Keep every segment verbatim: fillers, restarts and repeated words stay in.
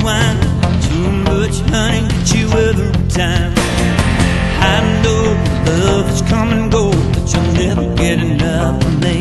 wine, too much honey, get you every time. I know love is come and go, but you'll never get enough of me.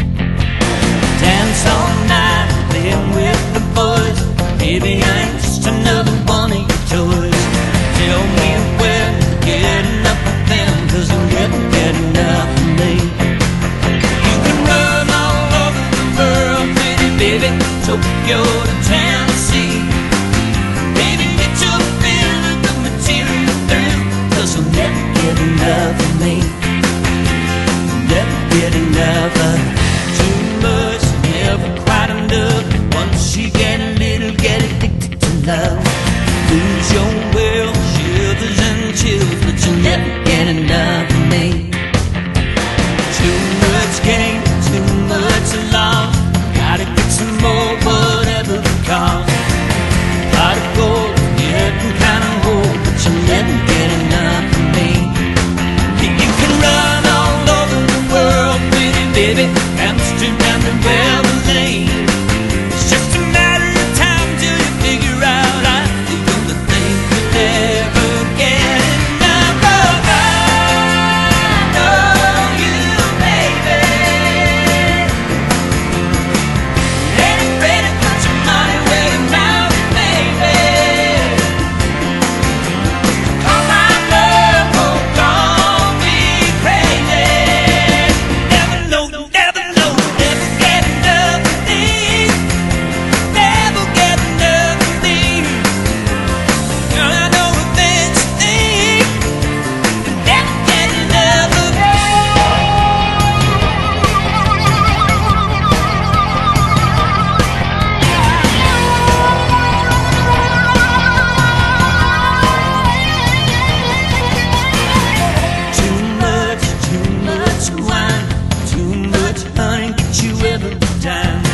Dance all night, playing with the boys. Maybe I ain't just another one of your toys. Tell me when to get enough of them, 'cause you'll never get enough of me. You can run all over the world, pretty baby, Tokyo to Tennessee. Baby, get your fill of the material thrill, 'cause you'll never get enough of me. Never get enough of too much, never quite enough. Once you get a little, get addicted to love. Lose your will, shivers and chills, but you'll never get enough of me. Too much gain, too much loss. Gotta get some more, whatever the cost. Pot of gold, getting kinda old, but you'll never get enough of me. You can run all over the world, pretty baby, Amsterdam to Beverly. It's just a matter of time till you figure out I'm the only thing you'll ever get enough of. I know you, baby. Ain't afraid to put your money where your mouth is, baby. Call my love, oh, call me crazy. Never know, never know, never get enough of these. Never get enough of these. Girl, I know a thing you think. Never get enough of me. Too much, too much wine, too much honey, get you every time.